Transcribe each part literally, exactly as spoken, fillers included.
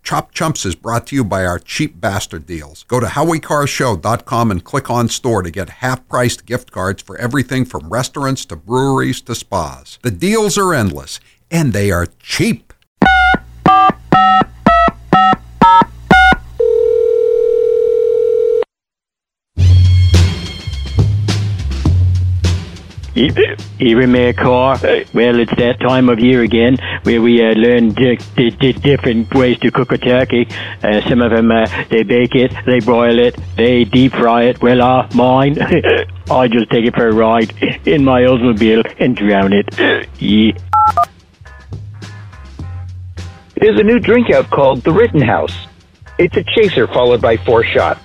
Chop Chumps is brought to you by our cheap bastard deals. Go to howie car show dot com and click on store to get half-priced gift cards for everything from restaurants to breweries to spas. The deals are endless, and they are cheap. Even my car. Well, it's that time of year again where we uh, learn di- di- di- different ways to cook a turkey. Uh, some of them, uh, they bake it, they broil it, they deep fry it. Well, uh, mine, I just take it for a ride in my Oldsmobile and drown it. Yeah. There's a new drink out called The Rittenhouse. It's a chaser followed by four shots.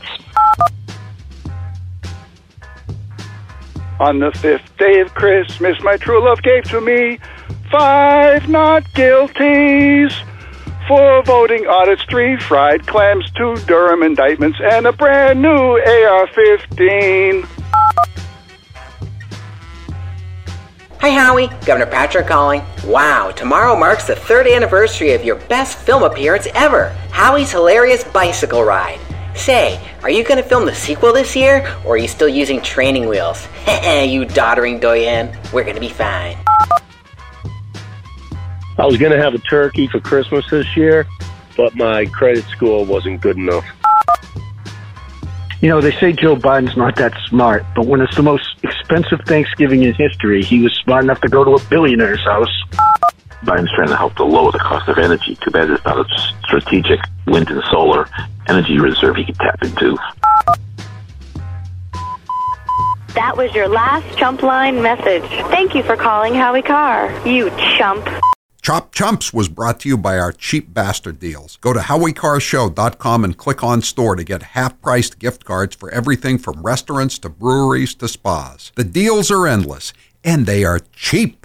On the fifth day of Christmas, my true love gave to me five not guilties. Four voting audits, three fried clams, two Durham indictments, and a brand new A R fifteen. Hi, Howie. Governor Patrick calling. Wow, tomorrow marks the third anniversary of your best film appearance ever, Howie's Hilarious Bicycle Ride. Say, are you going to film the sequel this year, or are you still using training wheels? Heh, you doddering doyen. We're going to be fine. I was going to have a turkey for Christmas this year, but my credit score wasn't good enough. You know, they say Joe Biden's not that smart, but when it's the most expensive Thanksgiving in history, he was smart enough to go to a billionaire's house. Biden's trying to help to lower the cost of energy. Too bad there's not a strategic wind and solar energy reserve he can tap into. That was your last Chump Line message. Thank you for calling Howie Carr, you chump. Chop Chumps was brought to you by our cheap bastard deals. Go to howie car show dot com and click on store to get half-priced gift cards for everything from restaurants to breweries to spas. The deals are endless, and they are cheap.